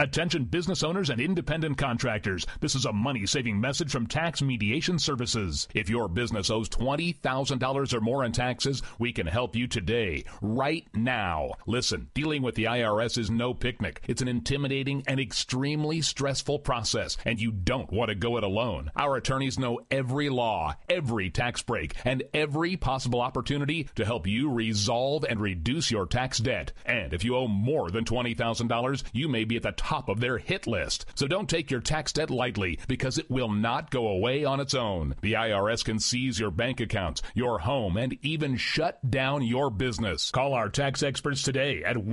Attention business owners and independent contractors. This is a money-saving message from Tax Mediation Services. If your business owes $20,000 or more in taxes, we can help you today, right now. Listen, dealing with the IRS is no picnic. It's an intimidating and extremely stressful process, and you don't want to go it alone. Our attorneys know every law, every tax break, and every possible opportunity to help you resolve and reduce your tax debt. And if you owe more than $20,000, you may be at the top of their hit list. So don't take your tax debt lightly, because it will not go away on its own. The IRS can seize your bank accounts, your home, and even shut down your business. Call our tax experts today at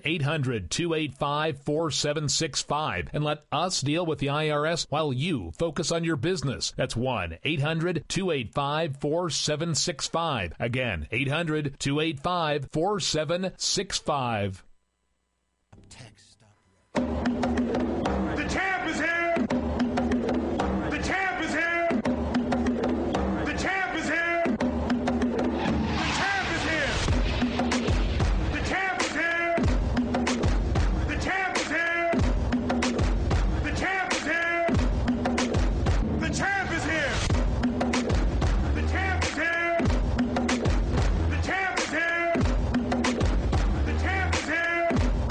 1-800-285-4765 and let us deal with the IRS while you focus on your business. That's 1-800-285-4765. Again, 800-285-4765. The champ is here! The champ is here! The champ is here! The champ is here! The champ is here! The champ is here! The champ is here! The champ is here! The champ is here! The champ is here! The champ is here!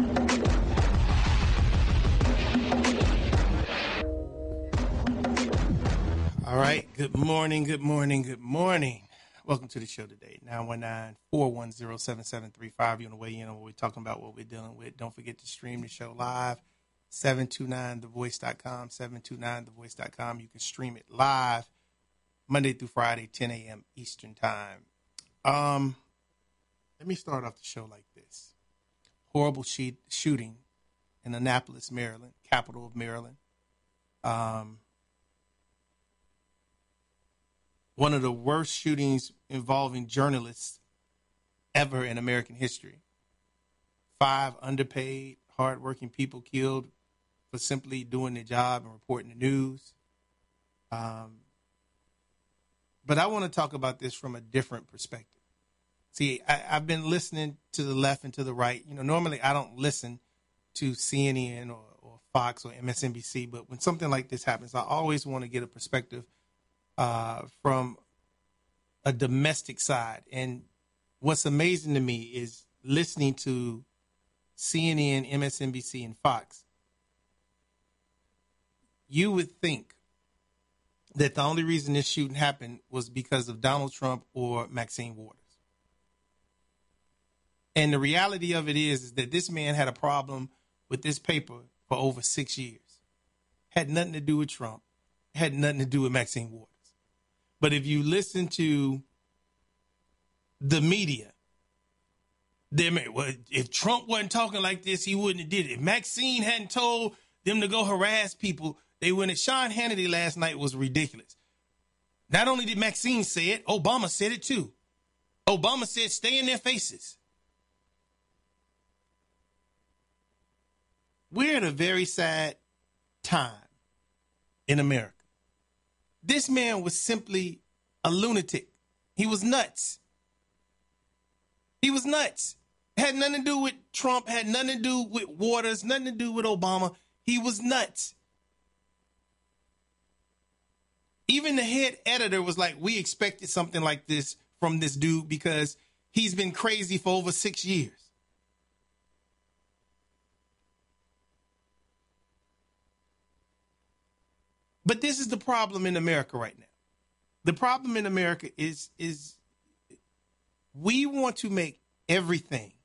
All right. Good morning. Good morning. Good morning. Welcome to the show today. 919-410-7735. You want to weigh in on what we're talking about, what we're dealing with. Don't forget to stream the show live. 729thevoice.com. 729thevoice.com. You can stream it live Monday through Friday, 10 a.m. Eastern time. Let me start off the show like this. Horrible shooting in Annapolis, Maryland, capital of Maryland. One of the worst shootings involving journalists ever in American history. 5 underpaid, hardworking people killed for simply doing their job and reporting the news. But I want to talk about this from a different perspective. See, I've been listening to the left and to the right. You know, normally I don't listen to CNN or Fox or MSNBC, but when something like this happens, I always want to get a perspective from a domestic side. And what's amazing to me is listening to CNN, MSNBC, and Fox. You would think that the only reason this shooting happened was because of Donald Trump or Maxine Waters. And the reality of it is that this man had a problem with this paper for over 6 years. Had nothing to do with Trump. Had nothing to do with Maxine Waters. But if you listen to the media, if Trump wasn't talking like this, he wouldn't have did it. If Maxine hadn't told them to go harass people, they wouldn't. Sean Hannity last night was ridiculous. Not only did Maxine say it, Obama said it too. Obama said, stay in their faces. We're at a very sad time in America. This man was simply a lunatic. He was nuts. He was nuts. Had nothing to do with Trump, had nothing to do with Waters, nothing to do with Obama. He was nuts. Even the head editor was like, we expected something like this from this dude because he's been crazy for over 6 years. But this is the problem in America right now. The problem in America is we want to make everything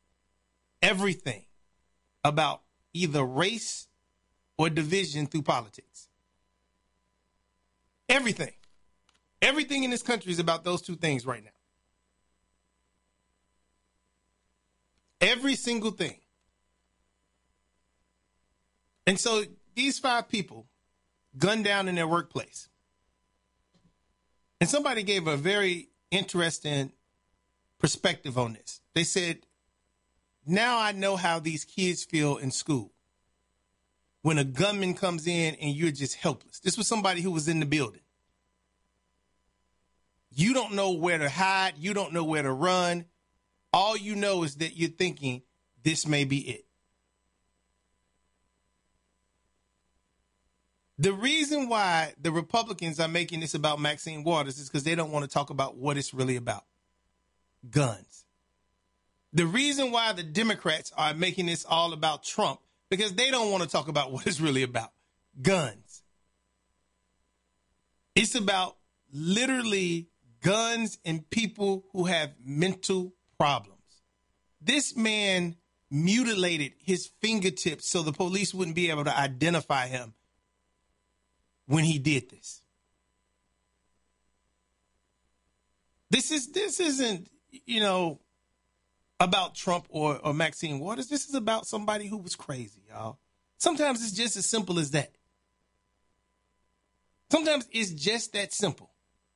about either race or division through politics. Everything. Everything in this country is about those two things right now. Every single thing. And so these 5 people gunned down in their workplace. And somebody gave a very interesting perspective on this. They said, now I know how these kids feel in school when a gunman comes in and you're just helpless. This was somebody who was in the building. You don't know where to hide. You don't know where to run. All you know is that you're thinking this may be it. The reason why the Republicans are making this about Maxine Waters is because they don't want to talk about what it's really about. Guns. The reason why the Democrats are making this all about Trump, because they don't want to talk about what it's really about. Guns. It's about literally guns and people who have mental problems. This man mutilated his fingertips so the police wouldn't be able to identify him when he did this. This isn't, about Trump or Maxine Waters. This is about somebody who was crazy, y'all. Sometimes it's just as simple as that. Sometimes it's just that simple.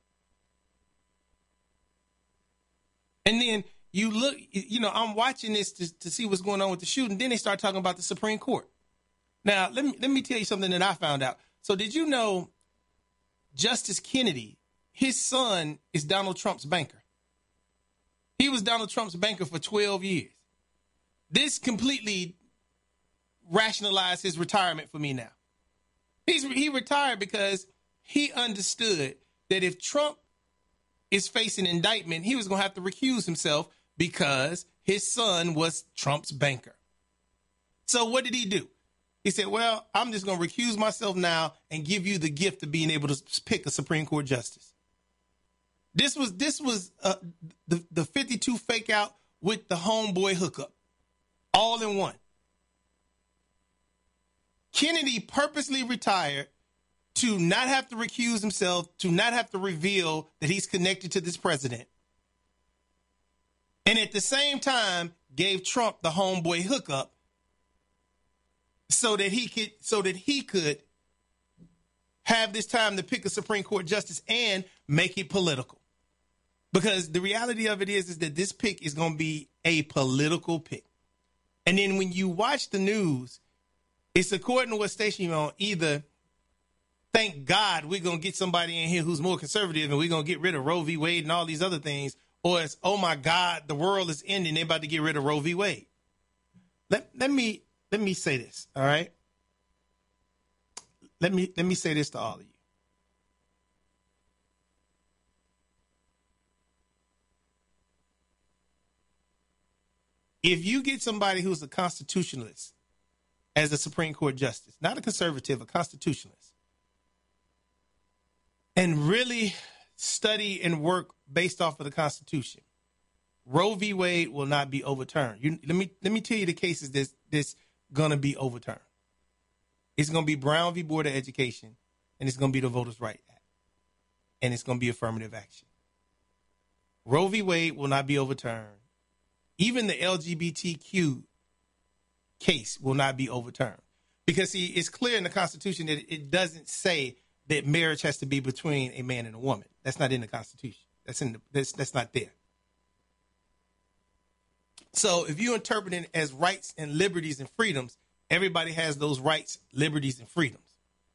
And then you look, I'm watching this to see what's going on with the shooting. Then they start talking about the Supreme Court. Now, let me tell you something that I found out. So did you know Justice Kennedy, his son is Donald Trump's banker? He was Donald Trump's banker for 12 years. This completely rationalized his retirement for me now. He retired because he understood that if Trump is facing indictment, he was going to have to recuse himself because his son was Trump's banker. So what did he do? He said, well, I'm just going to recuse myself now and give you the gift of being able to pick a Supreme Court justice. This was the 52 fake out with the homeboy hookup, all in one. Kennedy purposely retired to not have to recuse himself, to not have to reveal that he's connected to this president. And at the same time, gave Trump the homeboy hookup so that he could have this time to pick a Supreme Court justice and make it political. Because the reality of it is that this pick is going to be a political pick. And then when you watch the news, it's according to what station you're on, either thank God we're going to get somebody in here who's more conservative and we're going to get rid of Roe v. Wade and all these other things, or it's, oh my God, the world is ending, they're about to get rid of Roe v. Wade. Let me say this, all right? Let me say this to all of you. If you get somebody who's a constitutionalist as a Supreme Court justice, not a conservative, a constitutionalist, and really study and work based off of the Constitution, Roe v. Wade will not be overturned. Let me tell you the cases that's going to be overturned. It's going to be Brown v. Board of Education, and it's going to be the Voters' Right Act, and it's going to be affirmative action. Roe v. Wade will not be overturned. Even the LGBTQ case will not be overturned. Because, see, it's clear in the Constitution that it doesn't say that marriage has to be between a man and a woman. That's not in the Constitution. That's not there. So if you interpret it as rights and liberties and freedoms, everybody has those rights, liberties, and freedoms.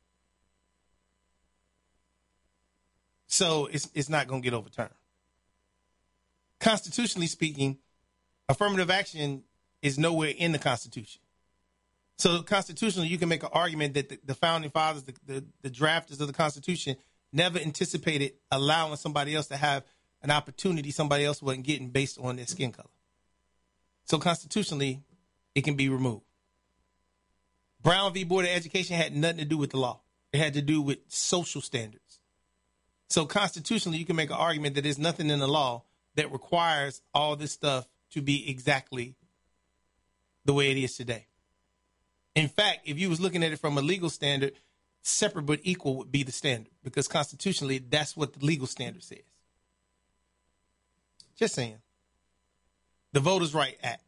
So it's not going to get overturned. Constitutionally speaking, affirmative action is nowhere in the Constitution. So constitutionally, you can make an argument that the founding fathers, the drafters of the Constitution, never anticipated allowing somebody else to have an opportunity somebody else wasn't getting based on their skin color. So constitutionally, it can be removed. Brown v. Board of Education had nothing to do with the law. It had to do with social standards. So constitutionally, you can make an argument that there's nothing in the law that requires all this stuff to be exactly the way it is today. In fact, if you was looking at it from a legal standard, separate but equal would be the standard, because constitutionally, that's what the legal standard says. Just saying. The Voters' Right Act.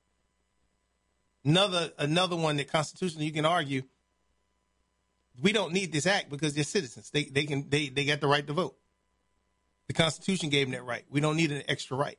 Another one that constitutionally you can argue, we don't need this act because they're citizens. They got the right to vote. The Constitution gave them that right. We don't need an extra right.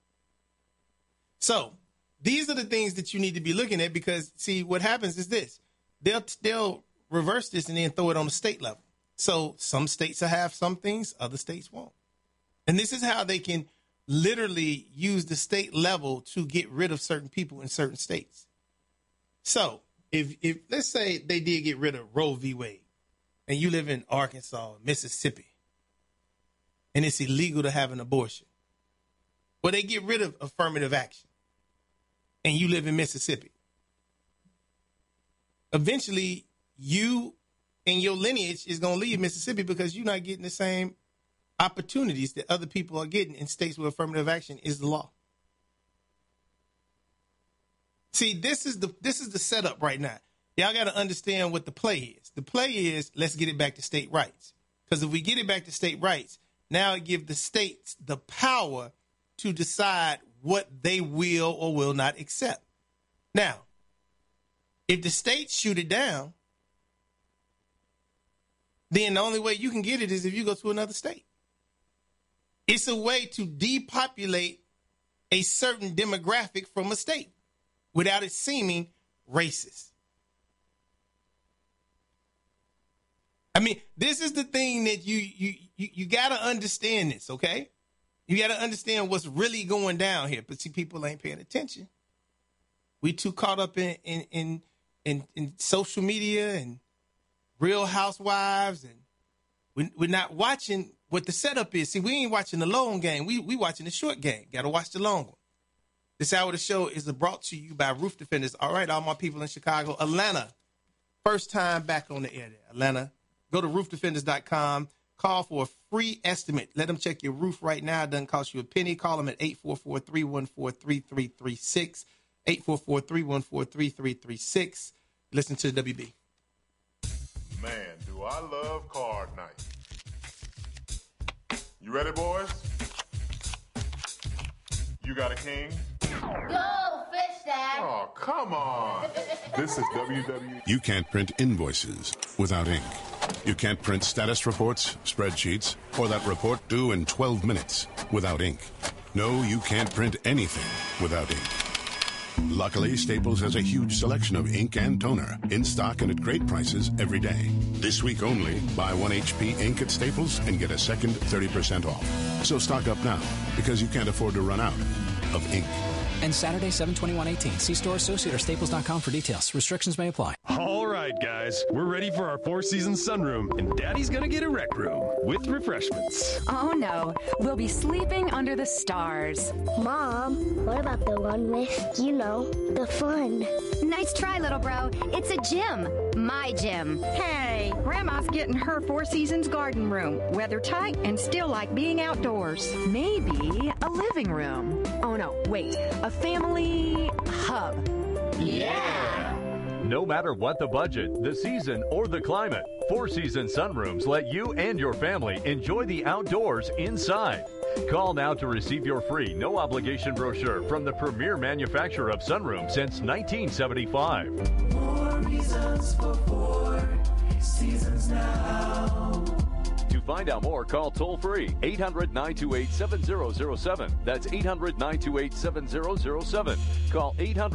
So these are the things that you need to be looking at, because, see, what happens is this. They'll reverse this and then throw it on the state level. So some states will have some things, other states won't. And this is how they can literally use the state level to get rid of certain people in certain states. So if let's say they did get rid of Roe v. Wade, and you live in Arkansas, Mississippi, and it's illegal to have an abortion. Well, they get rid of affirmative action, and you live in Mississippi. Eventually, you and your lineage is going to leave Mississippi because you're not getting the same opportunities that other people are getting in states where affirmative action is the law. See, this is the setup right now. Y'all got to understand what the play is. The play is, let's get it back to state rights. Because if we get it back to state rights, now it gives the states the power to decide what they will or will not accept. Now, if the states shoot it down, then the only way you can get it is if you go to another state. It's a way to depopulate a certain demographic from a state without it seeming racist. I mean, this is the thing that you got to understand this, okay? You got to understand what's really going down here. But see, people ain't paying attention. We too caught up in social media and Real Housewives, and we're not watching what the setup is. See, we ain't watching the long game. We watching the short game. Got to watch the long one. This hour of the show is brought to you by Roof Defenders. All right, all my people in Chicago, Atlanta, first time back on the air there. Atlanta, go to roofdefenders.com. Call for a free estimate. Let them check your roof right now. It doesn't cost you a penny. Call them at 844-314-3336. 844-314-3336. Listen to the WB. Man, do I love card night. You ready, boys? You got a king? Go, fish dad. Oh, come on. This is WWE. You can't print invoices without ink. You can't print status reports, spreadsheets, or that report due in 12 minutes without ink. No, you can't print anything without ink. Luckily, Staples has a huge selection of ink and toner in stock and at great prices every day. This week only, buy 1 HP ink at Staples and get a second 30% off. So stock up now, because you can't afford to run out of ink. And Saturday, 7/21/18. See store associate or staples.com for details. Restrictions may apply. All right, guys. We're ready for our Four Seasons sunroom, and Daddy's going to get a rec room with refreshments. Oh, no. We'll be sleeping under the stars. Mom, what about the one with, the fun? Nice try, little bro. It's a gym. My gym. Hey, Grandma's getting her Four Seasons garden room. Weather tight and still like being outdoors. Maybe a living room. Oh, no, wait. A family hub. Yeah! No matter what the budget, the season, or the climate, Four Seasons sunrooms let you and your family enjoy the outdoors inside. Call now to receive your free, no-obligation brochure from the premier manufacturer of sunrooms since 1975. More reasons for Four Seasons now. To find out more, call toll-free 800-928-7007. That's 800-928-7007. Call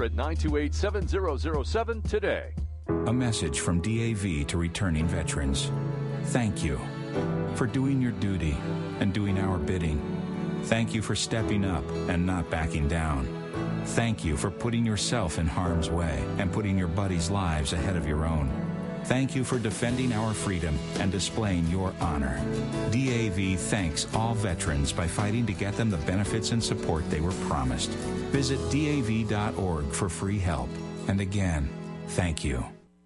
800-928-7007 today. A message from DAV to returning veterans. Thank you for doing your duty and doing our bidding. Thank you for stepping up and not backing down. Thank you for putting yourself in harm's way and putting your buddies' lives ahead of your own. Thank you for defending our freedom and displaying your honor. DAV thanks all veterans by fighting to get them the benefits and support they were promised. Visit DAV.org for free help. And again, thank you.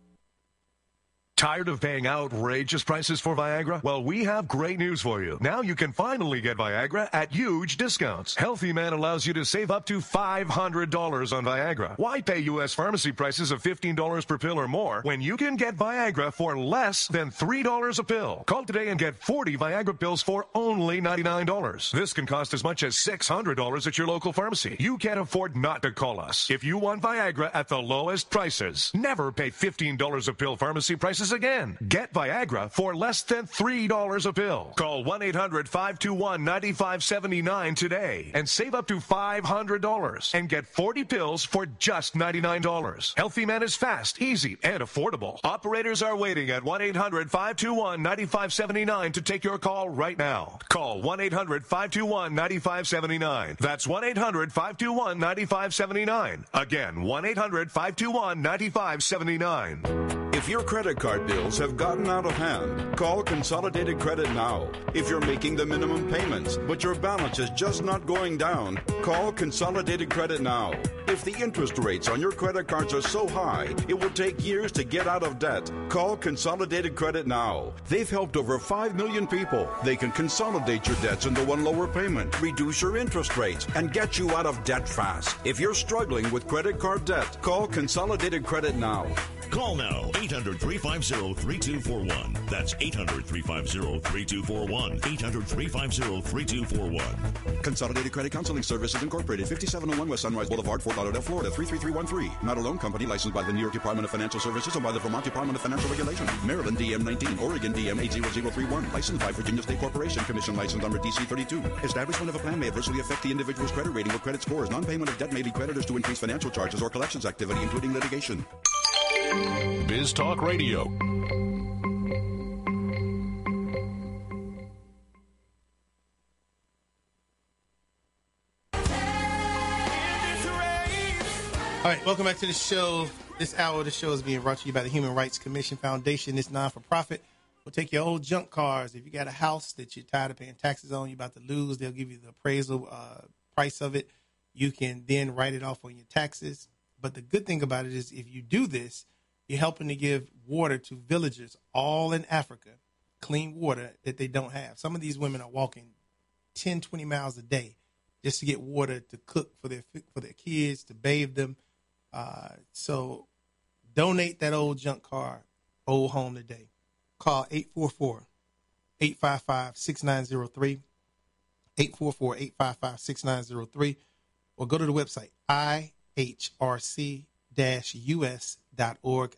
Tired of paying outrageous prices for Viagra? Well, we have great news for you. Now you can finally get Viagra at huge discounts. Healthy Man allows you to save up to $500 on Viagra. Why pay U.S. pharmacy prices of $15 per pill or more when you can get Viagra for less than $3 a pill? Call today and get 40 Viagra pills for only $99. This can cost as much as $600 at your local pharmacy. You can't afford not to call us. If you want Viagra at the lowest prices, never pay $15 a pill pharmacy prices again. Get Viagra for less than $3 a pill. Call 1-800-521-9579 today and save up to $500 and get 40 pills for just $99. Healthy Man is fast, easy, and affordable. Operators are waiting at 1-800-521-9579 to take your call right now. Call 1-800-521-9579. That's 1-800-521-9579. Again, 1-800-521-9579. If your credit card bills have gotten out of hand, call Consolidated Credit now. If you're making the minimum payments, but your balance is just not going down, call Consolidated Credit now. If the interest rates on your credit cards are so high, it will take years to get out of debt, call Consolidated Credit now. They've helped over 5 million people. They can consolidate your debts into one lower payment, reduce your interest rates, and get you out of debt fast. If you're struggling with credit card debt, call Consolidated Credit now. Call now, 800-350-3241. That's 800-350-3241. 800-350-3241. Consolidated Credit Counseling Services Incorporated, 5701 West Sunrise Boulevard, Fort Lauderdale, Florida, 33313. Not a loan company licensed by the New York Department of Financial Services and by the Vermont Department of Financial Regulation. Maryland DM 19, Oregon DM 80031. Licensed by Virginia State Corporation. Commission license number DC 32. Establishment of a plan may adversely affect the individual's credit rating or credit scores. Non-payment of debt may lead creditors to increase financial charges or collections activity, including litigation. Biz Talk Radio. All right, welcome back to the show. This hour of the show is being brought to you by the Human Rights Commission Foundation. It's non-for-profit. We'll take your old junk cars. If you got a house that you're tired of paying taxes on, you're about to lose, they'll give you the appraisal price of it. You can then write it off on your taxes. But the good thing about it is if you do this, you're helping to give water to villagers all in Africa, clean water that they don't have. Some of these women are walking 10, 20 miles a day just to get water to cook for their kids, to bathe them. So donate that old junk car, old home today. Call 844-855-6903, 844-855-6903, or go to the website, ihrc-us.org,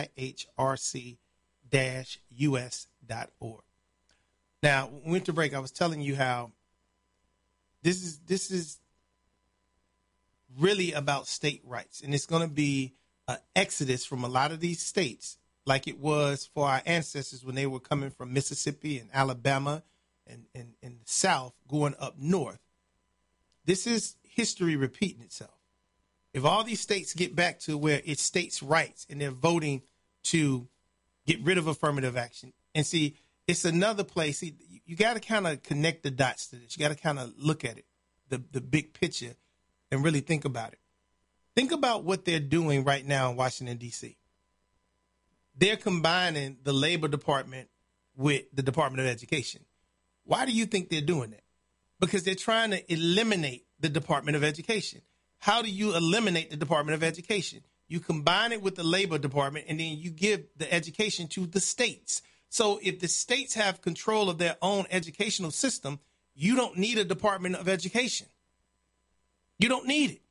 ihrc-us.org. Now, when we went to break, I was telling you how this is really about state rights, and it's going to be an exodus from a lot of these states like it was for our ancestors when they were coming from Mississippi and Alabama and the South going up north. This is history repeating itself. If all these states get back to where it's states' rights and they're voting to get rid of affirmative action, and see, it's another place. See, you got to kind of connect the dots to this. You got to kind of look at it, the big picture, and really think about it. Think about what they're doing right now in Washington, D.C. They're combining the Labor Department with the Department of Education. Why do you think they're doing that? Because they're trying to eliminate the Department of Education. How do you eliminate the Department of Education? You combine it with the Labor Department, and then you give the education to the states. So if the states have control of their own educational system, you don't need a Department of Education. You don't need it.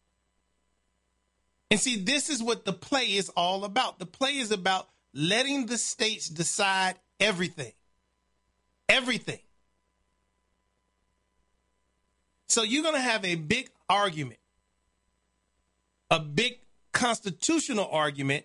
And see, this is what the play is all about. The play is about letting the states decide everything. Everything. So you're going to have a big argument, a big constitutional argument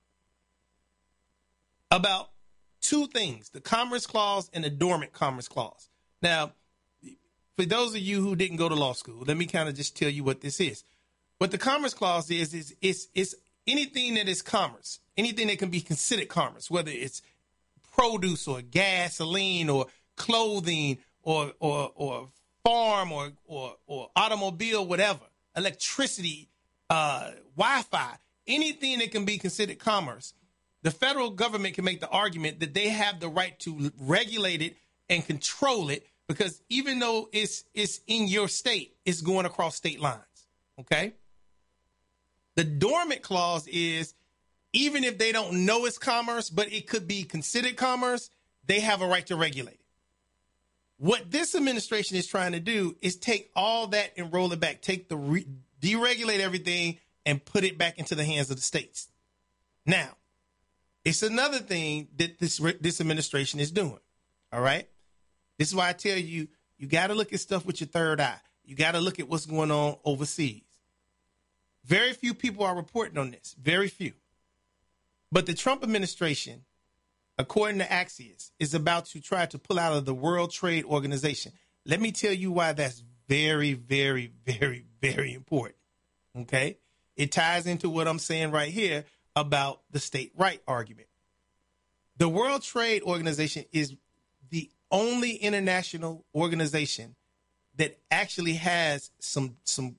about two things, the Commerce Clause and the Dormant Commerce Clause. Now, for those of you who didn't go to law school, let me kind of just tell you what this is. What the Commerce Clause is anything that is commerce, anything that can be considered commerce, whether it's produce or gasoline or clothing or farm or automobile, whatever, electricity, Wi-Fi, anything that can be considered commerce. The federal government can make the argument that they have the right to regulate it and control it, because even though it's in your state, it's going across state lines. Okay? The dormant clause is, even if they don't know it's commerce, but it could be considered commerce, they have a right to regulate it. What this administration is trying to do is take all that and roll it back, deregulate everything and put it back into the hands of the states. Now, it's another thing that this administration is doing. All right? This is why I tell you, you got to look at stuff with your third eye. You got to look at what's going on overseas. Very few people are reporting on this. Very few. But the Trump administration, according to Axios, is about to try to pull out of the World Trade Organization. Let me tell you why that's very, very, very, very important. Okay? It ties into what I'm saying right here about the state right argument. The World Trade Organization is the only international organization that actually has some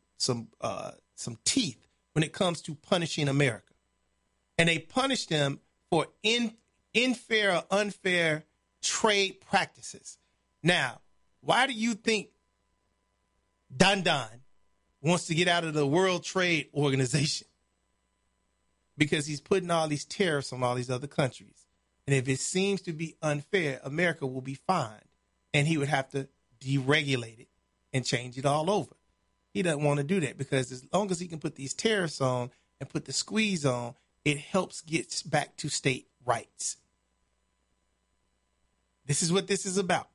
teeth when it comes to punishing America. And they punish them for unfair or unfair trade practices. Now, why do you think Don wants to get out of the World Trade Organization? Because he's putting all these tariffs on all these other countries. And if it seems to be unfair, America will be fined. And he would have to deregulate it and change it all over. He doesn't want to do that because as long as he can put these tariffs on and put the squeeze on, it helps get back to state rights. This is what this is about.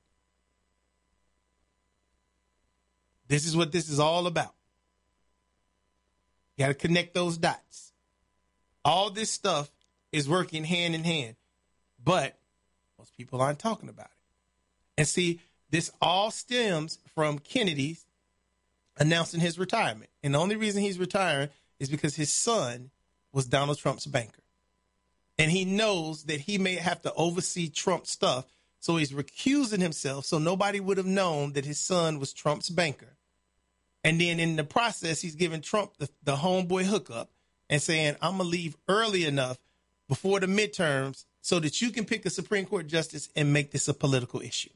This is what this is all about. You got to connect those dots. All this stuff is working hand in hand, but most people aren't talking about it. And see, this all stems from Kennedy's announcing his retirement. And the only reason he's retiring is because his son was Donald Trump's banker. And he knows that he may have to oversee Trump stuff, so he's recusing himself so nobody would have known that his son was Trump's banker. And then in the process, he's giving Trump the homeboy hookup and saying, I'm going to leave early enough before the midterms so that you can pick a Supreme Court justice and make this a political issue.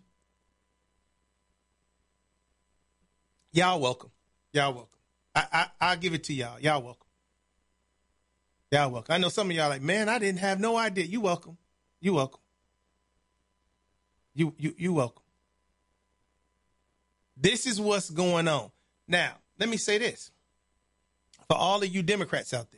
Y'all welcome. Y'all welcome. I'll give it to y'all. Y'all welcome. Y'all welcome. I know some of y'all like, man, I didn't have no idea. You welcome. You welcome. You welcome. This is what's going on. Now, let me say this. For all of you Democrats out there,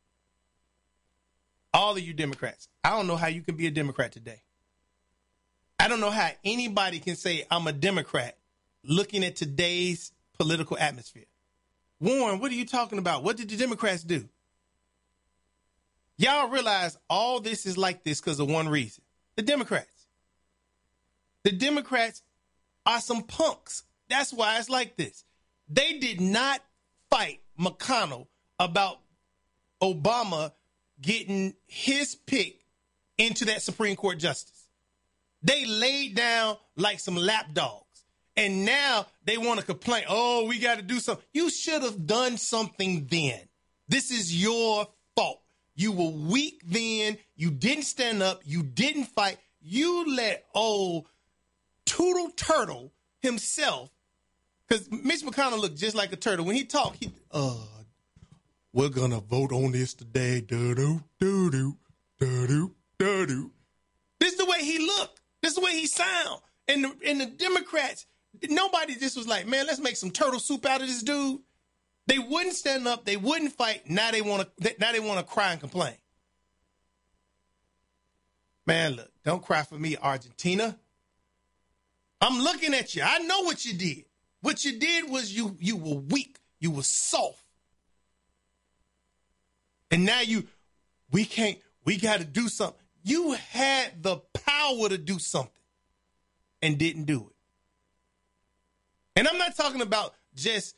all of you Democrats, I don't know how you can be a Democrat today. I don't know how anybody can say I'm a Democrat looking at today's political atmosphere. Warren, what are you talking about? What did the Democrats do? Y'all realize all this is like this because of one reason. The Democrats. The Democrats are some punks. That's why it's like this. They did not fight McConnell about Obama getting his pick into that Supreme Court justice. They laid down like some lapdogs. And now they want to complain, oh, we got to do something. You should have done something then. This is your fault. You were weak then. You didn't stand up. You didn't fight. You let old Toodle Turtle himself, because Mitch McConnell looked just like a turtle. When he talked, we're going to vote on this today. Do-do, do-do, do-do, do-do. This is the way he looked. This is the way he sound. And the Democrats, nobody just was like, man, let's make some turtle soup out of this dude. They wouldn't stand up. They wouldn't fight. Now they want to cry and complain. Man, look, don't cry for me, Argentina. I'm looking at you. I know what you did. What you did was you were weak. You were soft. And now we got to do something. You had the power to do something and didn't do it. And I'm not talking about just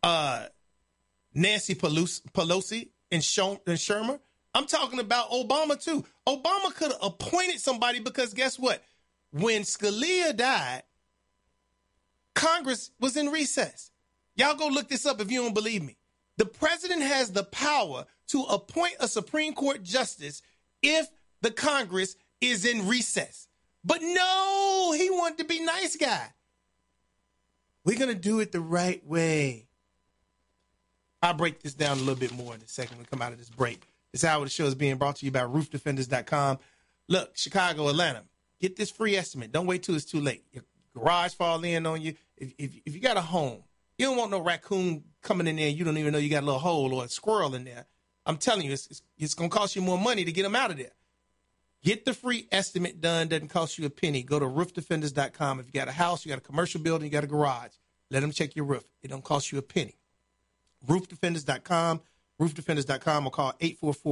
Nancy Pelosi and Shermer. I'm talking about Obama, too. Obama could have appointed somebody because guess what? When Scalia died, Congress was in recess. Y'all go look this up if you don't believe me. The president has the power to appoint a Supreme Court justice if the Congress is in recess. But no, he wanted to be nice guy. We're going to do it the right way. I'll break this down a little bit more in a second when we come out of this break. This hour of the show is being brought to you by RoofDefenders.com. Look, Chicago, Atlanta, get this free estimate. Don't wait till it's too late. Your garage fall in on you. If you got a home, you don't want no raccoon coming in there. You don't even know you got a little hole or a squirrel in there. I'm telling you, it's going to cost you more money to get them out of there. Get the free estimate done. Doesn't cost you a penny. Go to RoofDefenders.com. If you got a house, you got a commercial building, you got a garage, let them check your roof. It don't cost you a penny. RoofDefenders.com. RoofDefenders.com or call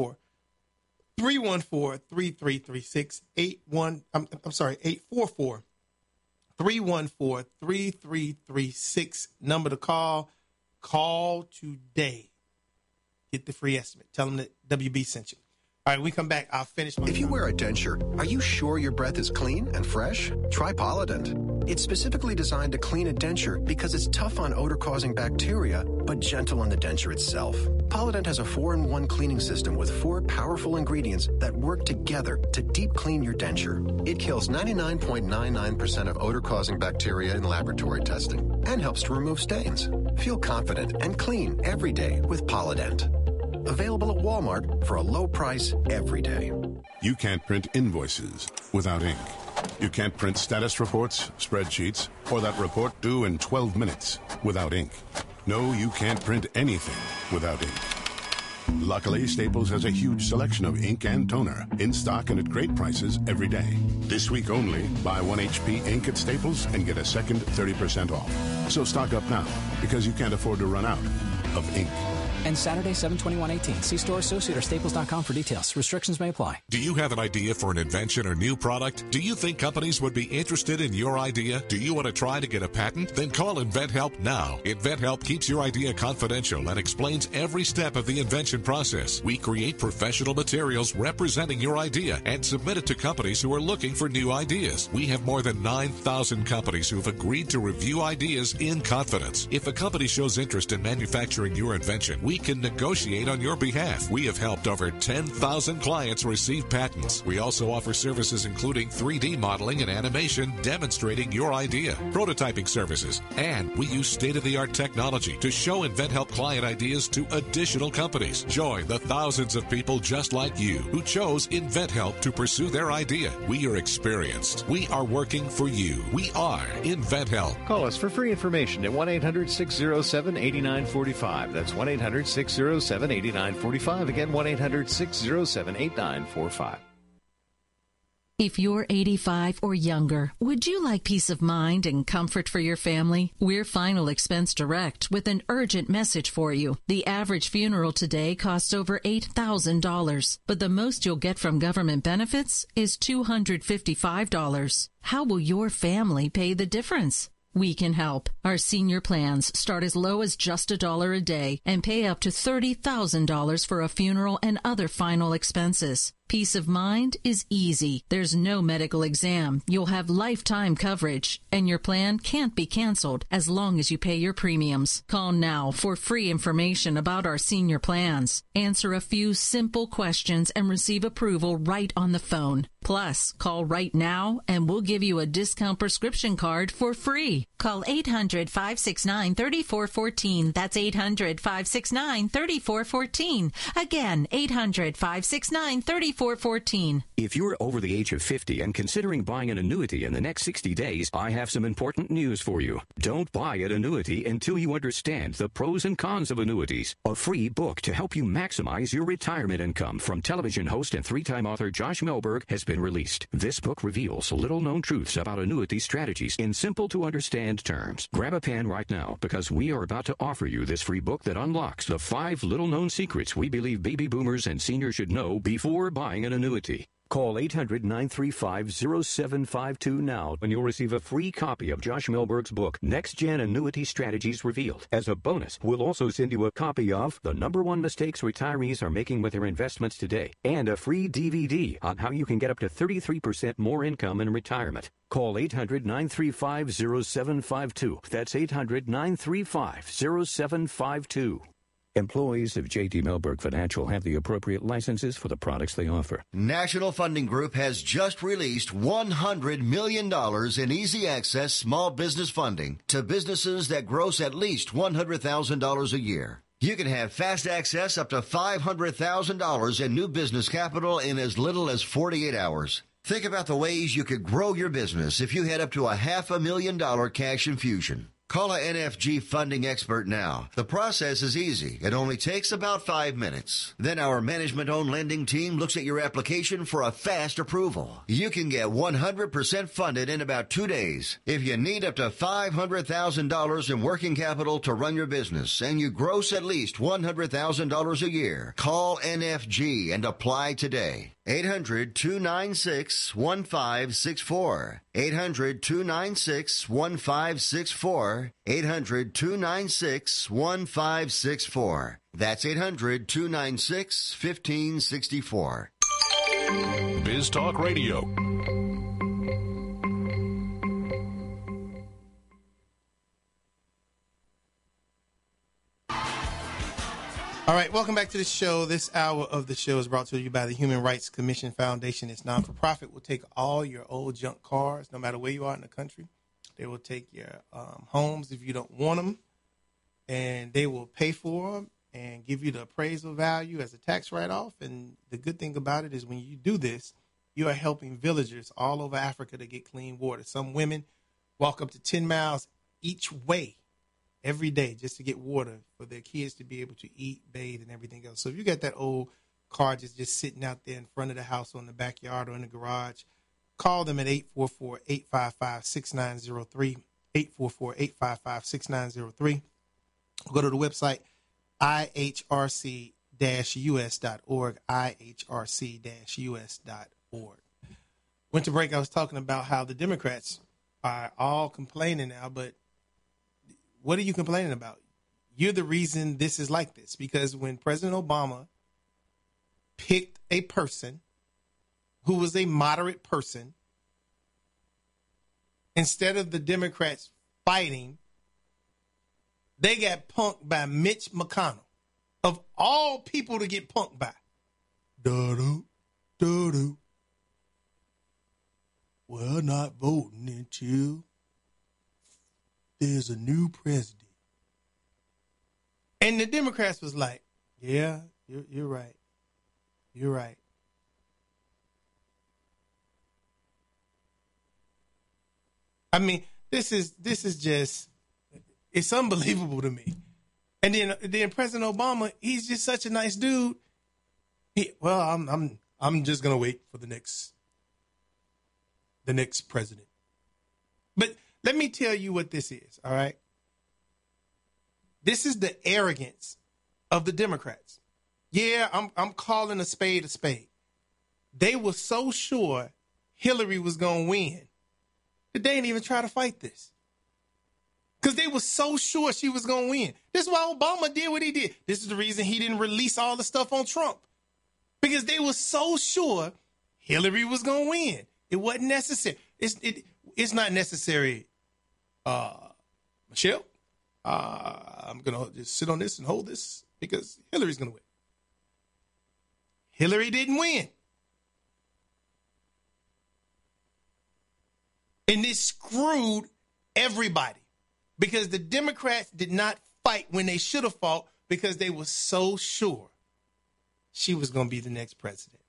844-314-3336. 844-314-3336. Number to call. Call today. Get the free estimate. Tell them that WB sent you. All right, we come back. I'll finish my... If you wear a denture, are you sure your breath is clean and fresh? Try Polident. It's specifically designed to clean a denture because it's tough on odor-causing bacteria, but gentle on the denture itself. Polident has a 4-in-1 cleaning system with 4 powerful ingredients that work together to deep clean your denture. It kills 99.99% of odor-causing bacteria in laboratory testing and helps to remove stains. Feel confident and clean every day with Polident. Available at Walmart for a low price every day. You can't print invoices without ink. You can't print status reports, spreadsheets, or that report due in 12 minutes without ink. No, you can't print anything without ink. Luckily, Staples has a huge selection of ink and toner in stock and at great prices every day. This week only, buy 1 HP ink at Staples and get a second 30% off. So stock up now, because you can't afford to run out of ink. And Saturday, 7/21/18. See store associate or staples.com for details. Restrictions may apply. Do you have an idea for an invention or new product? Do you think companies would be interested in your idea? Do you want to try to get a patent? Then call InventHelp now. InventHelp keeps your idea confidential and explains every step of the invention process. We create professional materials representing your idea and submit it to companies who are looking for new ideas. We have more than 9,000 companies who have agreed to review ideas in confidence. If a company shows interest in manufacturing your invention, we can negotiate on your behalf. We have helped over 10,000 clients receive patents. We also offer services including 3D modeling and animation demonstrating your idea, prototyping services, and we use state-of-the-art technology to show InventHelp client ideas to additional companies. Join the thousands of people just like you who chose InventHelp to pursue their idea. We are experienced. We are working for you. We are InventHelp. Call us for free information at 1-800-607-8945. That's 1-800-607-8945. Again, 1-800-607-8945. If you're 85 or younger, would you like peace of mind and comfort for your family? We're Final Expense Direct with an urgent message for you. The average funeral today costs over $8,000, but the most you'll get from government benefits is $255. How will your family pay the difference? We can help. Our senior plans start as low as just $1 a day and pay up to $30,000 for a funeral and other final expenses. Peace of mind is easy. There's no medical exam. You'll have lifetime coverage, and your plan can't be canceled as long as you pay your premiums. Call now for free information about our senior plans. Answer a few simple questions and receive approval right on the phone. Plus, call right now and we'll give you a discount prescription card for free. Call 800-569-3414. That's 800-569-3414. Again, 800-569-3414. If you're over the age of 50 and considering buying an annuity in the next 60 days, I have some important news for you. Don't buy an annuity until you understand the pros and cons of annuities. A free book to help you maximize your retirement income from television host and 3-time author Josh Melberg has been released. This book reveals little-known truths about annuity strategies in simple-to-understand terms. Grab a pen right now because we are about to offer you this free book that unlocks the 5 little-known secrets we believe baby boomers and seniors should know before buying an annuity. Call 800-935-0752 now and you'll receive a free copy of Josh Melberg's book, Next Gen Annuity Strategies Revealed. As a bonus, we'll also send you a copy of The Number 1 Mistakes Retirees Are Making with Their Investments Today and a free DVD on how you can get up to 33% more income in retirement. Call 800-935-0752. That's 800-935-0752. Employees of J.D. Melberg Financial have the appropriate licenses for the products they offer. National Funding Group has just released $100 million in easy access small business funding to businesses that gross at least $100,000 a year. You can have fast access up to $500,000 in new business capital in as little as 48 hours. Think about the ways you could grow your business if you had up to a $500,000 cash infusion. Call a NFG funding expert now. The process is easy. It only takes about 5 minutes. Then our management-owned lending team looks at your application for a fast approval. You can get 100% funded in about 2 days. If you need up to $500,000 in working capital to run your business and you gross at least $100,000 a year, call NFG and apply today. 800-296-1564. 800-296-1564. 800-296-1564. That's 800-296-1564. News Talk Radio. All right, welcome back to the show. This hour of the show is brought to you by the Human Rights Commission Foundation. It's non-for-profit. Will take all your old junk cars, no matter where you are in the country. They will take your homes if you don't want them, and they will pay for them and give you the appraisal value as a tax write-off. And the good thing about it is when you do this, you are helping villagers all over Africa to get clean water. Some women walk up to 10 miles each way every day just to get water for their kids to be able to eat, bathe, and everything else. So if you got that old car just sitting out there in front of the house or in the backyard or in the garage, call them at 844-855-6903, 844-855-6903. Go to the website, ihrc-us.org, ihrc-us.org. Went to break, I was talking about how the Democrats are all complaining now, but what are you complaining about? You're the reason this is like this, because when President Obama picked a person who was a moderate person, instead of the Democrats fighting, they got punked by Mitch McConnell. Of all people to get punked by. We're not voting until there's a new president. And the Democrats was like, yeah, you're right. You're right. I mean, this is just, it's unbelievable to me. And then President Obama, he's just such a nice dude. I'm just gonna wait for the next president. But let me tell you what this is, all right? This is the arrogance of the Democrats. Yeah, I'm calling a spade a spade. They were so sure Hillary was going to win that they didn't even try to fight this. Because they were so sure she was going to win. This is why Obama did what he did. This is the reason he didn't release all the stuff on Trump. Because they were so sure Hillary was going to win. It wasn't necessary. It's not necessary. Michelle, I'm going to just sit on this and hold this because Hillary's going to win. Hillary didn't win. And this screwed everybody because the Democrats did not fight when they should have fought because they were so sure she was going to be the next president.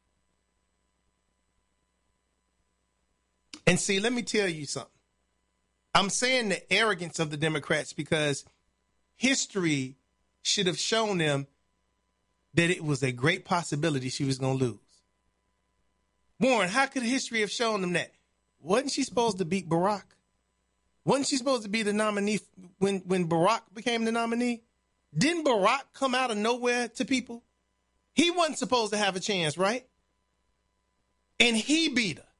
And see, let me tell you something. I'm saying the arrogance of the Democrats because history should have shown them that it was a great possibility she was going to lose. Warren, how could history have shown them that? Wasn't she supposed to beat Barack? Wasn't she supposed to be the nominee when Barack became the nominee? Didn't Barack come out of nowhere to people? He wasn't supposed to have a chance, right? And he beat her.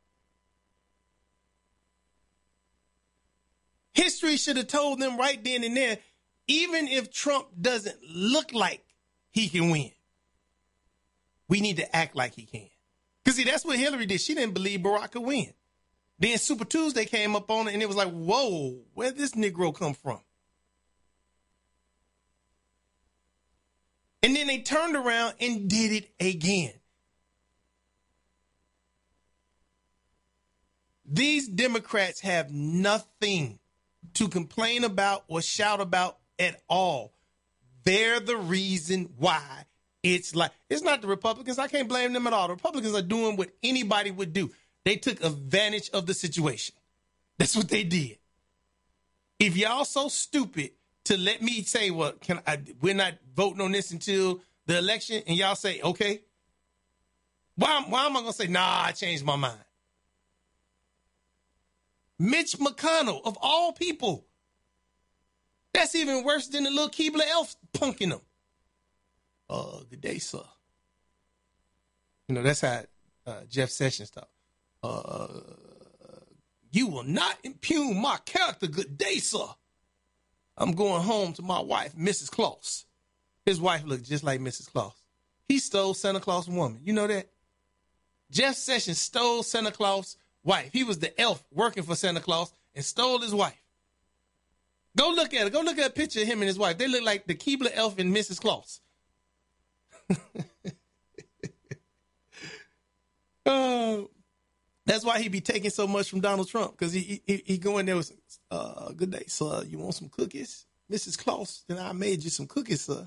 History should have told them right then and there, even if Trump doesn't look like he can win, we need to act like he can. Because, see, that's what Hillary did. She didn't believe Barack could win. Then Super Tuesday came up on it, and it was like, whoa, where'd this Negro come from? And then they turned around and did it again. These Democrats have nothing to complain about or shout about at all. They're the reason why it's like, it's not the Republicans. I can't blame them at all. The Republicans are doing what anybody would do. They took advantage of the situation. That's what they did. If y'all so stupid to let me say, well, we're not voting on this until the election, and y'all say, okay, why am I going to say, nah, I changed my mind? Mitch McConnell, of all people. That's even worse than the little Keebler elf punking him. Good day, sir. You know, that's how Jeff Sessions talk. You will not impugn my character. Good day, sir. I'm going home to my wife, Mrs. Claus. His wife looked just like Mrs. Claus. He stole Santa Claus woman. You know that? Jeff Sessions stole Santa Claus' wife. He was the elf working for Santa Claus and stole his wife. Go look at it. Go look at a picture of him and his wife. They look like the Keebler elf and Mrs. Claus. That's why he be taking so much from Donald Trump, because he go in there with, good day, sir. You want some cookies? Mrs. Claus, then I made you some cookies, sir.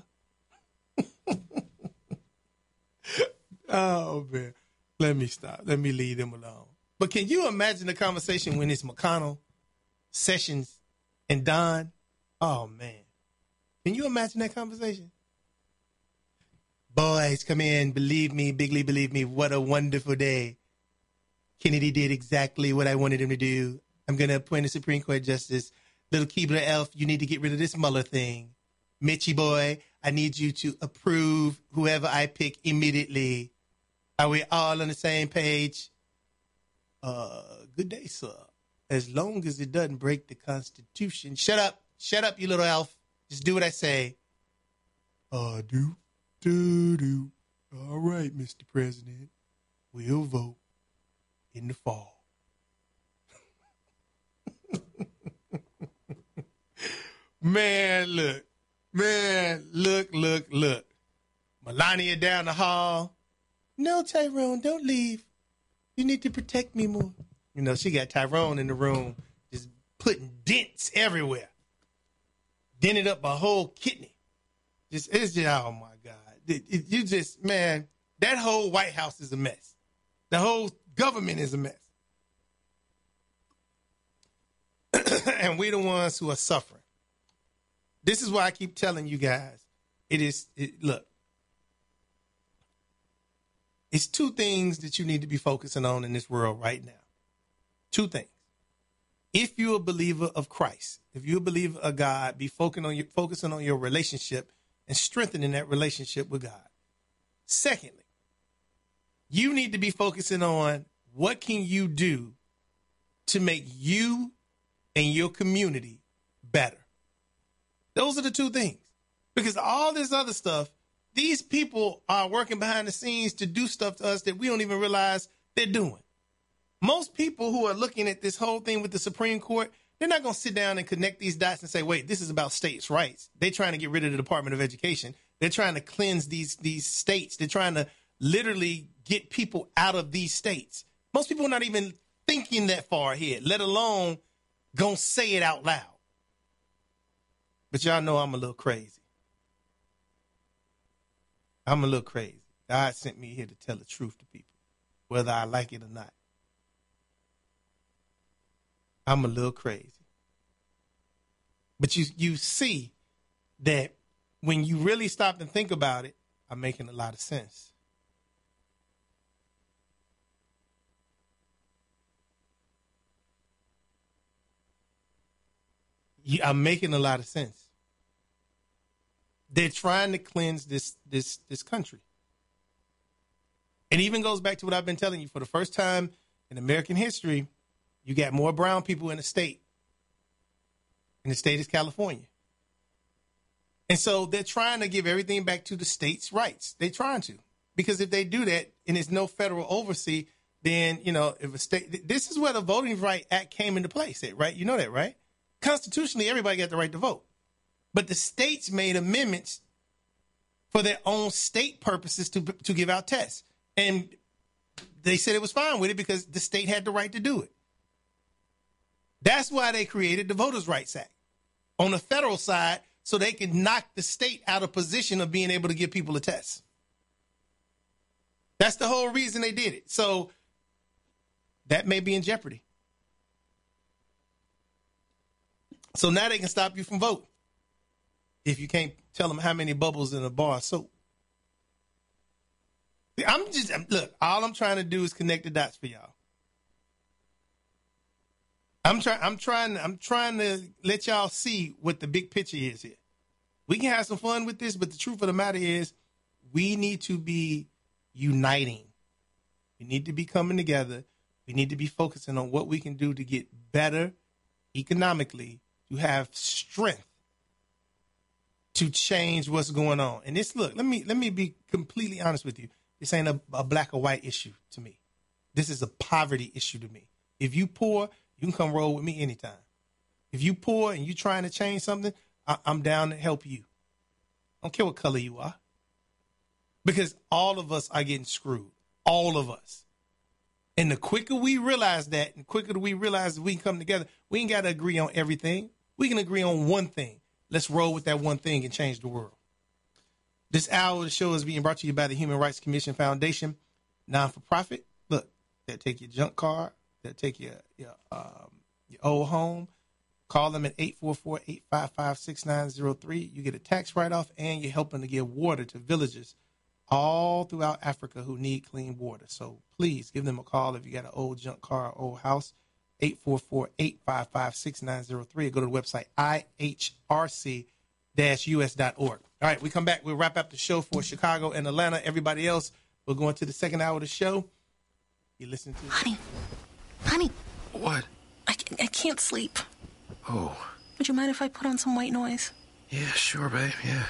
Oh, man. Let me stop. Let me leave them alone. But can you imagine the conversation when it's McConnell, Sessions, and Don? Oh, man. Can you imagine that conversation? Boys, come in. Believe me, bigly believe me. What a wonderful day. Kennedy did exactly what I wanted him to do. I'm going to appoint a Supreme Court justice. Little Keebler elf, you need to get rid of this Mueller thing. Mitchie boy, I need you to approve whoever I pick immediately. Are we all on the same page? Good day, sir. As long as it doesn't break the Constitution. Shut up. Shut up, you little elf. Just do what I say. Do. All right, Mr. President. We'll vote in the fall. Man, look. Melania down the hall. No, Tyrone, don't leave. You need to protect me more. You know, she got Tyrone in the room just putting dents everywhere. Dented up a whole kidney. It's just, oh, my God. You just, man, that whole White House is a mess. The whole government is a mess. And we're the ones who are suffering. This is why I keep telling you guys, look, it's two things that you need to be focusing on in this world right now. Two things. If you're a believer of Christ, if you're a believer of God, be focusing on your relationship and strengthening that relationship with God. Secondly, you need to be focusing on what can you do to make you and your community better. Those are the two things. Because all this other stuff, these people are working behind the scenes to do stuff to us that we don't even realize they're doing. Most people who are looking at this whole thing with the Supreme Court, they're not going to sit down and connect these dots and say, wait, this is about states' rights. They're trying to get rid of the Department of Education. They're trying to cleanse these states. They're trying to literally get people out of these states. Most people are not even thinking that far ahead, let alone going to say it out loud. But y'all know I'm a little crazy. I'm a little crazy. God sent me here to tell the truth to people, whether I like it or not. I'm a little crazy. But you see that when you really stop and think about it, I'm making a lot of sense. I'm making a lot of sense. They're trying to cleanse this country. It even goes back to what I've been telling you. For the first time in American history, you got more brown people in the state. And the state is California. And so they're trying to give everything back to the state's rights. They're trying to. Because if they do that and there's no federal oversee, then, you know, if a state, this is where the Voting Rights Act came into place, right? You know that, right? Constitutionally, everybody got the right to vote. But the states made amendments for their own state purposes to give out tests. And they said it was fine with it because the state had the right to do it. That's why they created the Voters' Rights Act on the federal side, so they can knock the state out of position of being able to give people a test. That's the whole reason they did it. So that may be in jeopardy. So now they can stop you from voting if you can't tell them how many bubbles in a bar of soap. Look, all I'm trying to do is connect the dots for y'all. I'm trying to let y'all see what the big picture is here. We can have some fun with this, but the truth of the matter is we need to be uniting. We need to be coming together. We need to be focusing on what we can do to get better economically, to have strength to change what's going on. And this, look, let me be completely honest with you. This ain't a black or white issue to me. This is a poverty issue to me. If you poor, you can come roll with me anytime. If you poor and you trying to change something, I'm down to help you. I don't care what color you are. Because all of us are getting screwed. All of us. And the quicker we realize that, and the quicker we realize that we can come together, we ain't got to agree on everything. We can agree on one thing. Let's roll with that one thing and change the world. This hour of the show is being brought to you by the Human Rights Commission Foundation, non-for-profit. Look, they'll take your junk car. They'll take your old home. Call them at 844-855-6903. You get a tax write-off, and you're helping to give water to villagers all throughout Africa who need clean water. So please give them a call if you got an old junk car or old house, 844-855-6903, or go to the website ihrc-us.org. All right, we come back. We'll wrap up the show for Chicago and Atlanta. Everybody else, we're going to the second hour of the show. You listen to Honey. What? I can't sleep. Oh. Would you mind if I put on some white noise? Yeah, sure, babe, yeah.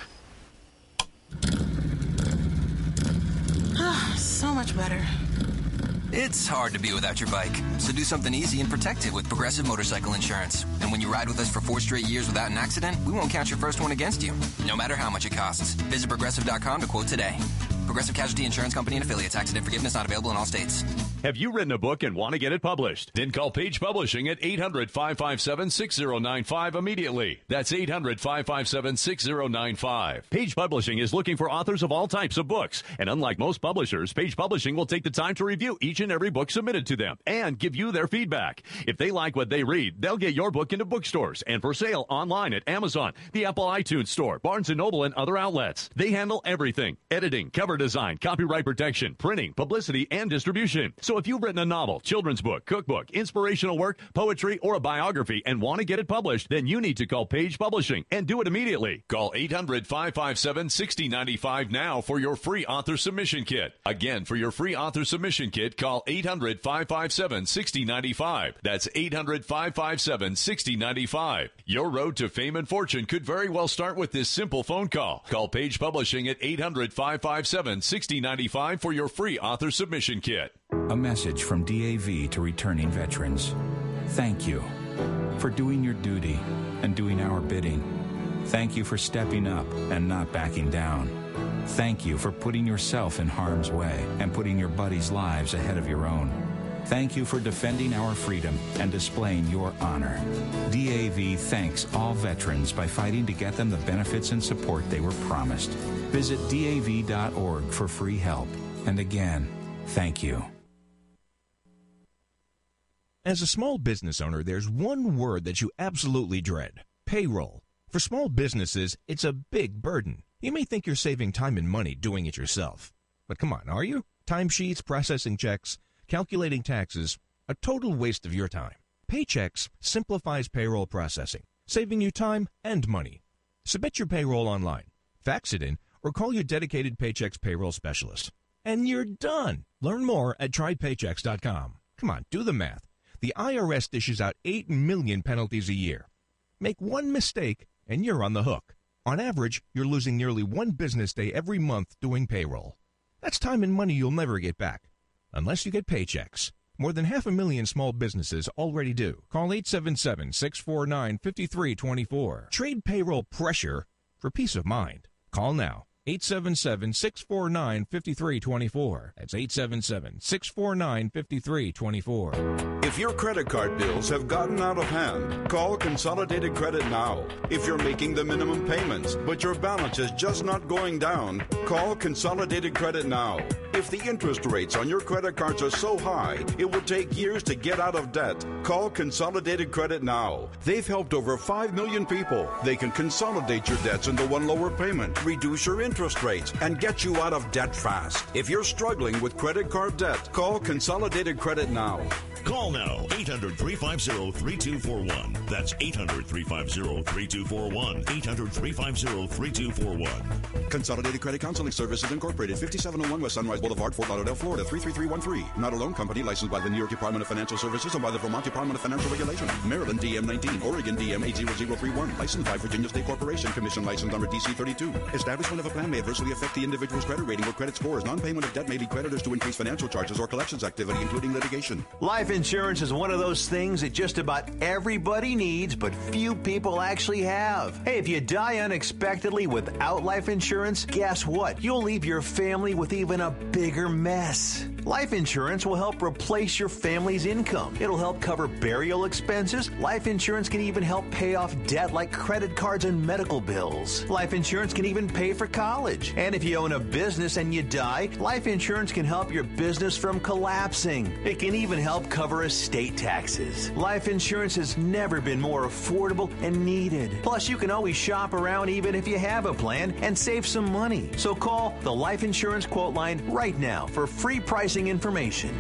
So much better. It's hard to be without your bike, so do something easy and protect it with Progressive Motorcycle Insurance. And when you ride with us for 4 straight years without an accident, we won't count your first one against you, no matter how much it costs. Visit Progressive.com to quote today. Progressive Casualty Insurance Company and Affiliates. Accident forgiveness not available in all states. Have you written a book and want to get it published? Then call Page Publishing at 800-557-6095 immediately. That's 800-557-6095. Page Publishing is looking for authors of all types of books. And unlike most publishers, Page Publishing will take the time to review each and every book submitted to them and give you their feedback. If they like what they read, they'll get your book into bookstores and for sale online at Amazon, the Apple iTunes Store, Barnes & Noble, and other outlets. They handle everything: editing, cover design, copyright protection, printing, publicity, and distribution. So if you've written a novel, children's book, cookbook, inspirational work, poetry, or a biography and want to get it published, then you need to call Page Publishing and do it immediately. Call 800-557-6095 now for your free author submission kit. Again, for your free author submission kit, call 800-557-6095. That's 800-557-6095. Your road to fame and fortune could very well start with this simple phone call. Call Page Publishing at 800-557-6095 for your free author submission kit. A message from DAV to returning veterans. Thank you for doing your duty and doing our bidding. Thank you for stepping up and not backing down. Thank you for putting yourself in harm's way and putting your buddies' lives ahead of your own. Thank you for defending our freedom and displaying your honor. DAV thanks all veterans by fighting to get them the benefits and support they were promised. Visit DAV.org for free help. And again, thank you. As a small business owner, there's one word that you absolutely dread: payroll. For small businesses, it's a big burden. You may think you're saving time and money doing it yourself. But come on, are you? Timesheets, processing checks, calculating taxes, a total waste of your time. Paychex simplifies payroll processing, saving you time and money. Submit your payroll online, fax it in, or call your dedicated Paychex payroll specialist. And you're done. Learn more at trypaychex.com. Come on, do the math. The IRS dishes out 8 million penalties a year. Make one mistake, and you're on the hook. On average, you're losing nearly 1 business day every month doing payroll. That's time and money you'll never get back, unless you get Paychex. More than 500,000 small businesses already do. Call 877-649-5324. Trade payroll pressure for peace of mind. Call now. 877-649-5324. That's 877-649-5324. If your credit card bills have gotten out of hand, call Consolidated Credit now. If you're making the minimum payments, but your balance is just not going down, call Consolidated Credit now. If the interest rates on your credit cards are so high, it will take years to get out of debt, call Consolidated Credit now. They've helped over 5 million people. They can consolidate your debts into one lower payment, reduce your interest rates, and get you out of debt fast. If you're struggling with credit card debt, call Consolidated Credit now. Call now, 800-350-3241. That's 800-350-3241. 800-350-3241. Consolidated Credit Counseling Services Incorporated, 5701 West Sunrise Boulevard, Fort Lauderdale, Florida, 33313. Not a loan company licensed by the New York Department of Financial Services and by the Vermont Department of Financial Regulation. Maryland DM19, Oregon DM 80031. Licensed by Virginia State Corporation, Commission licensed number DC32. Establishment of a plan plan may adversely affect the individual's credit rating or credit scores. Non-payment of debt may lead creditors to increase financial charges or collections activity, including litigation. Life insurance is one of those things that just about everybody needs, but few people actually have. Hey, if you die unexpectedly without life insurance, guess what? You'll leave your family with even a bigger mess. Life insurance will help replace your family's income. It'll help cover burial expenses. Life insurance can even help pay off debt like credit cards and medical bills. Life insurance can even pay for college. And if you own a business and you die, life insurance can help your business from collapsing. It can even help cover estate taxes. Life insurance has never been more affordable and needed. Plus, you can always shop around even if you have a plan and save some money. So call the Life Insurance Quote Line right now for free pricing information.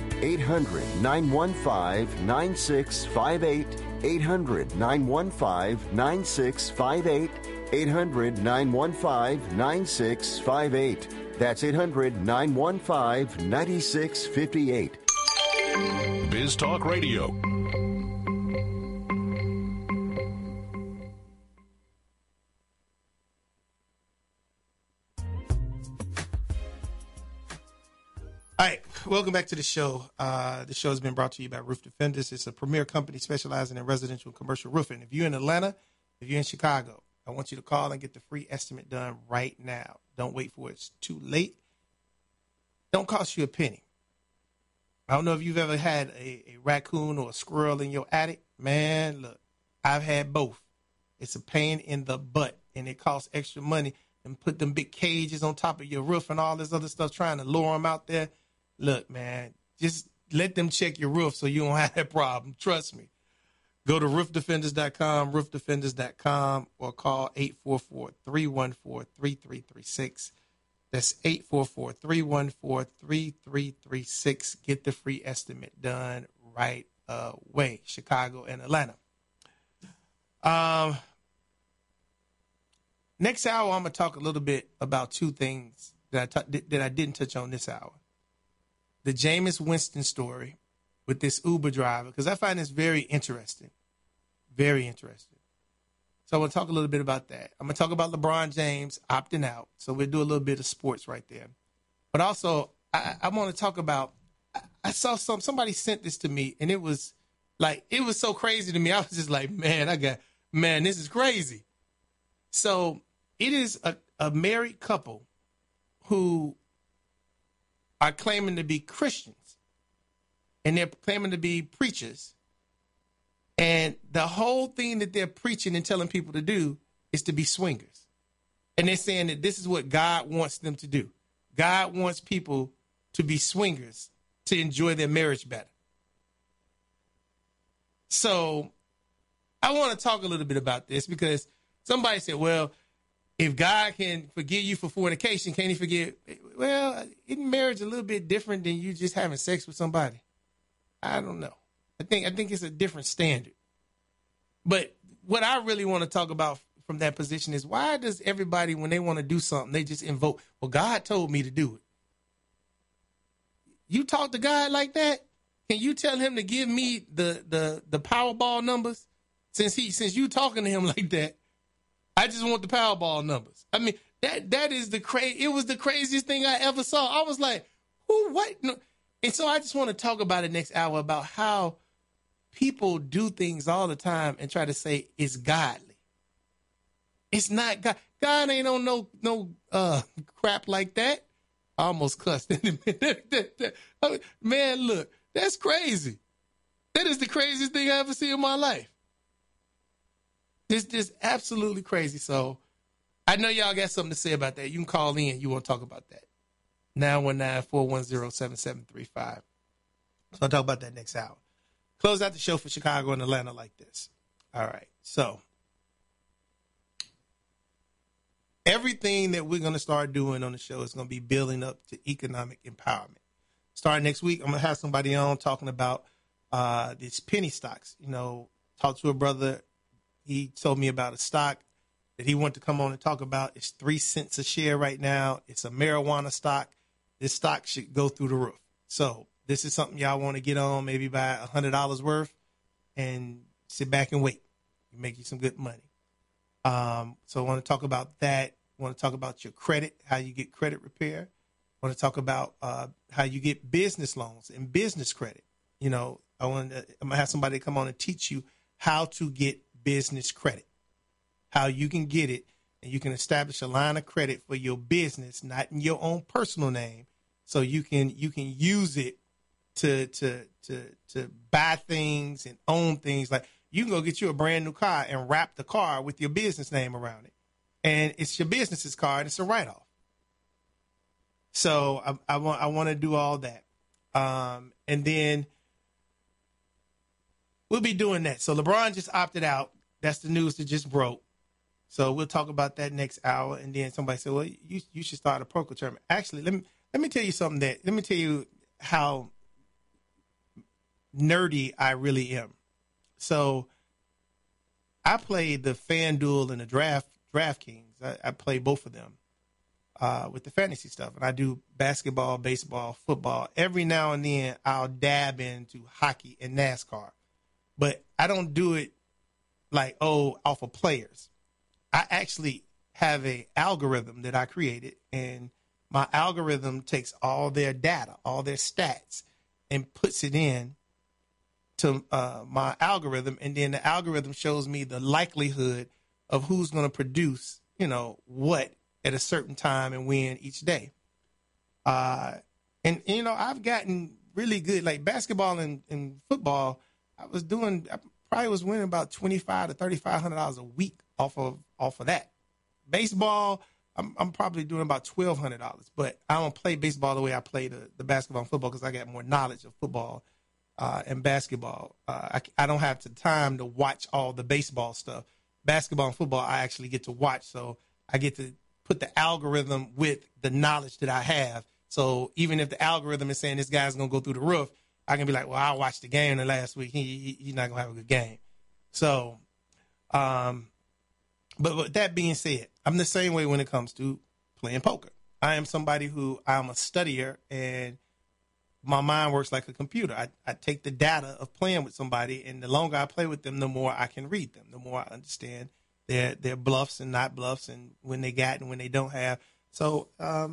800-915-9658. 800-915-9658. 800-915-9658. That's 800-915-9658. Biz Talk Radio. All right, welcome back to the show. The show has been brought to you by Roof Defenders. It's a premier company specializing in residential and commercial roofing. If you're in Atlanta, if you're in Chicago, I want you to call and get the free estimate done right now. Don't wait for it's too late. Don't cost you a penny. I don't know if you've ever had a raccoon or a squirrel in your attic. Man, look, I've had both. It's a pain in the butt, and it costs extra money. And put them big cages on top of your roof and all this other stuff, trying to lure them out there. Look, man, just let them check your roof so you don't have that problem. Trust me. Go to roofdefenders.com, or call 844-314-3336. That's 844-314-3336. Get the free estimate done right away. Chicago and Atlanta. Next hour, I'm going to talk a little bit about two things that I didn't touch on this hour. The Jameis Winston story with this Uber driver, because I find this very interesting. Very interesting. So I want to talk a little bit about that. I'm going to talk about LeBron James opting out. So we'll do a little bit of sports right there. But also, I want to talk about, I saw somebody sent this to me, and it was so crazy to me. I was just like, man, this is crazy. So it is a married couple who are claiming to be Christians, and they're claiming to be preachers. And the whole thing that they're preaching and telling people to do is to be swingers. And they're saying that this is what God wants them to do. God wants people to be swingers to enjoy their marriage better. So I want to talk a little bit about this, because somebody said, well, if God can forgive you for fornication, can he forgive? Well, isn't marriage a little bit different than you just having sex with somebody? I don't know. I think it's a different standard. But what I really want to talk about from that position is, why does everybody, when they want to do something, they just invoke, well, God told me to do it. You talk to God like that? Can you tell him to give me the Powerball numbers? Since you talking to him like that, I just want the Powerball numbers. I mean, that is it was the craziest thing I ever saw. I was like, who, what? No. And so I just want to talk about it next hour, about how people do things all the time and try to say it's godly. It's not God. God ain't on no crap like that. I almost cussed. Man, look, that's crazy. That is the craziest thing I ever see in my life. It's just absolutely crazy. So I know y'all got something to say about that. You can call in. You want to talk about that. 919-410-7735. So I'll talk about that next hour. Close out the show for Chicago and Atlanta like this. All right. So everything that we're going to start doing on the show is going to be building up to economic empowerment. Starting next week, I'm going to have somebody on talking about these penny stocks. You know, talk to a brother. He told me about a stock that he wanted to come on and talk about. It's 3 cents a share right now. It's a marijuana stock. This stock should go through the roof. So this is something y'all want to get on, maybe buy $100 worth and sit back and wait. Make you some good money. So I want to talk about that. want to talk about your credit, how you get credit repair. I want to talk about how you get business loans and business credit. You know, I'm going to have somebody come on and teach you how to get business credit, how you can get it, and you can establish a line of credit for your business, not in your own personal name, so you can use it to buy things and own things. Like you can go get you a brand new car and wrap the car with your business name around it, and it's your business's car and it's a write-off. So I want to do all that, and then we'll be doing that. So LeBron just opted out. That's the news that just broke. So we'll talk about that next hour. And then somebody said, well, you should start a poker tournament. Actually, let me tell you something let me tell you how nerdy I really am. So I played the FanDuel and the DraftKings. I play both of them with the fantasy stuff. And I do basketball, baseball, football. Every now and then I'll dab into hockey and NASCAR. But I don't do it like, off of players. I actually have a algorithm that I created, and my algorithm takes all their data, all their stats, and puts it in to my algorithm, and then the algorithm shows me the likelihood of who's going to produce, what at a certain time and when each day. And I've gotten really good, like basketball and football. I probably was winning about $2,500 to $3,500 a week off of that. Baseball, I'm probably doing about $1,200, but I don't play baseball the way I play the basketball and football because I got more knowledge of football and basketball. I don't have the time to watch all the baseball stuff. Basketball and football, I actually get to watch, so I get to put the algorithm with the knowledge that I have. So even if the algorithm is saying this guy's going to go through the roof, I can be like, well, I watched the game the last week. He's not going to have a good game. So, but with that being said, I'm the same way when it comes to playing poker. I am somebody I'm a studier, and my mind works like a computer. I take the data of playing with somebody, and the longer I play with them, the more I can read them, the more I understand their bluffs and not bluffs, and when they got and when they don't have. So,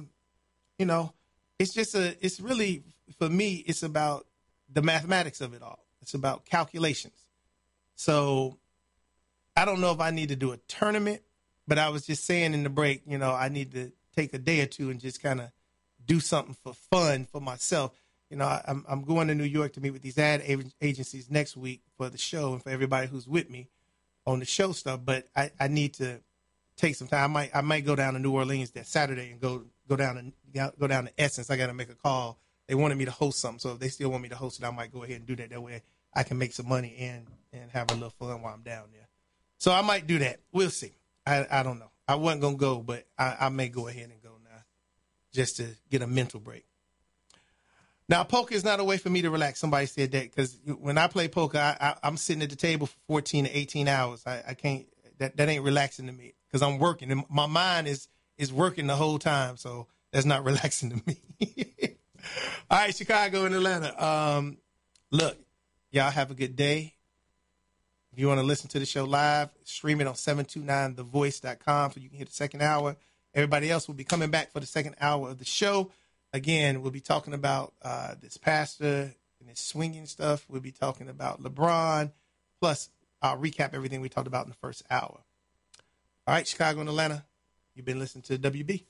it's really, for me, it's about the mathematics of it all. It's about calculations. So I don't know if I need to do a tournament, but I was just saying in the break, I need to take a day or two and just kind of do something for fun for myself. I'm going to New York to meet with these ad agencies next week for the show and for everybody who's with me on the show stuff. But I need to take some time. I might go down to New Orleans that Saturday and go down to Essence. I got to make a call. They wanted me to host something, so if they still want me to host it, I might go ahead and do that. That way I can make some money and have a little fun while I'm down there. So I might do that. We'll see. I don't know. I wasn't going to go, but I may go ahead and go now just to get a mental break. Now, poker is not a way for me to relax. Somebody said that because when I play poker, I'm sitting at the table for 14 to 18 hours. I can't. That ain't relaxing to me because I'm working. And my mind is working the whole time, so that's not relaxing to me. All right, Chicago and Atlanta. Look, y'all have a good day. If you want to listen to the show live, stream it on 729thevoice.com so you can hear the second hour. Everybody else will be coming back for the second hour of the show. Again, we'll be talking about this pastor and his swinging stuff. We'll be talking about LeBron. Plus, I'll recap everything we talked about in the first hour. All right, Chicago and Atlanta, you've been listening to WB.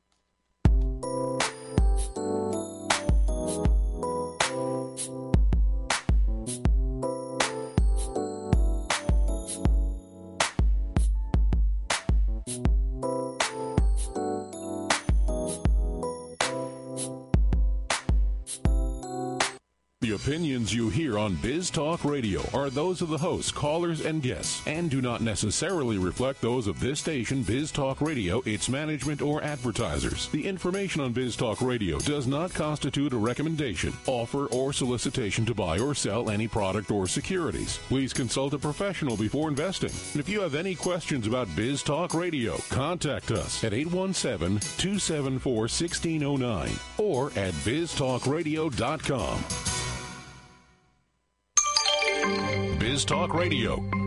The opinions you hear on Biz Talk Radio are those of the hosts, callers, and guests, and do not necessarily reflect those of this station, Biz Talk Radio, its management, or advertisers. The information on Biz Talk Radio does not constitute a recommendation, offer, or solicitation to buy or sell any product or securities. Please consult a professional before investing. And if you have any questions about Biz Talk Radio, contact us at 817-274-1609 or at biztalkradio.com. Biz Talk Radio,